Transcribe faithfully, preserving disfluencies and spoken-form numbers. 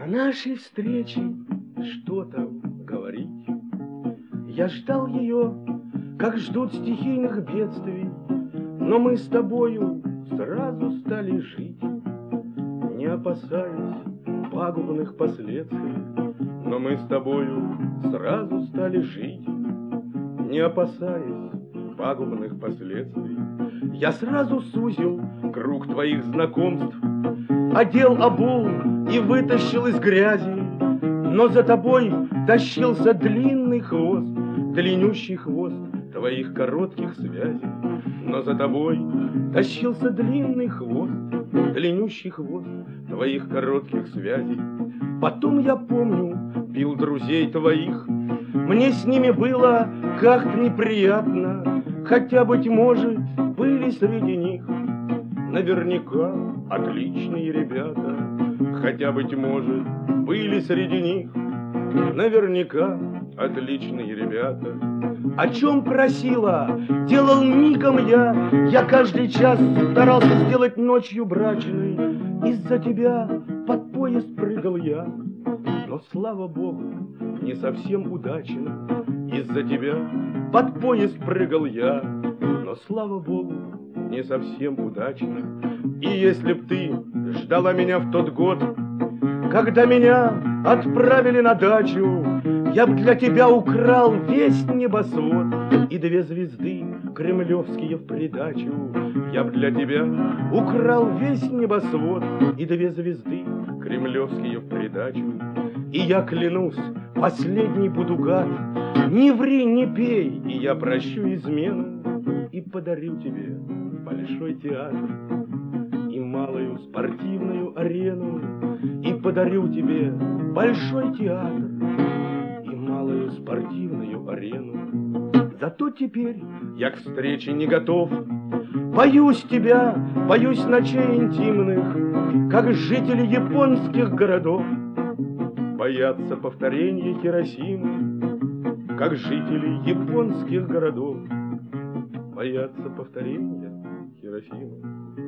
О нашей встрече что-то говорить. Я ждал ее, как ждут стихийных бедствий, но мы с тобою сразу стали жить, не опасаясь пагубных последствий. Но мы с тобою сразу стали жить, не опасаясь пагубных последствий. Я сразу сузил круг твоих знакомств, одел обул и вытащил из грязи, но за тобой тащился длинный хвост, длиннющий хвост твоих коротких связей. Но за тобой тащился длинный хвост, длиннющий хвост твоих коротких связей. Потом, я помню, бил друзей твоих, мне с ними было как-то неприятно, хотя, быть может, были среди них наверняка отличные ребята, хотя, быть может, были среди них наверняка отличные ребята. О чем просила, делал мигом я, я каждый час старался сделать ночью брачной. Из-за тебя под поезд прыгал я, но, слава богу, не совсем удачно. Из-за тебя под поезд прыгал я, но, слава богу, не совсем удачно. И если б ты ждала меня в тот год, когда меня отправили на дачу, я б для тебя украл весь небосвод и две звезды кремлевские в придачу. Я б для тебя украл весь небосвод и две звезды кремлевские в придачу. И я клянусь, последний буду гад, не ври, не пей, и я прощу измену и подарю тебе большой театр и малую спортивную арену, и подарю тебе большой театр и малую спортивную арену. Зато теперь я к встрече не готов, боюсь тебя, боюсь ночей интимных, как жители японских городов боятся повторения Хиросимы, как жители японских городов боятся повторения Хиросимы.